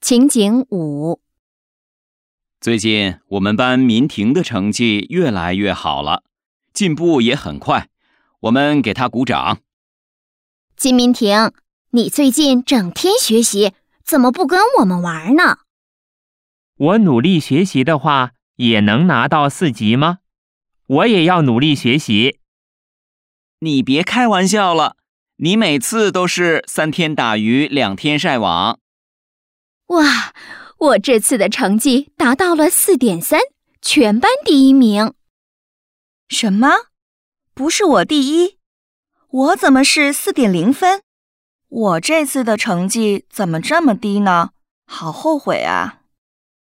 情景5。 最近我们班民婷的成绩越来越好了，进步也很快，我们给她鼓掌。 金民婷，你最近整天学习，怎么不跟我们玩呢？ 我努力学习的话，也能拿到4级吗？我也要努力学习。 你别开玩笑了，你每次都是3天打鱼2天晒网。 哇，我这次的成绩达到了4.3，全班第1名。 什么？不是我第一？我怎么是4.0分？我这次的成绩怎么这么低呢？好后悔啊！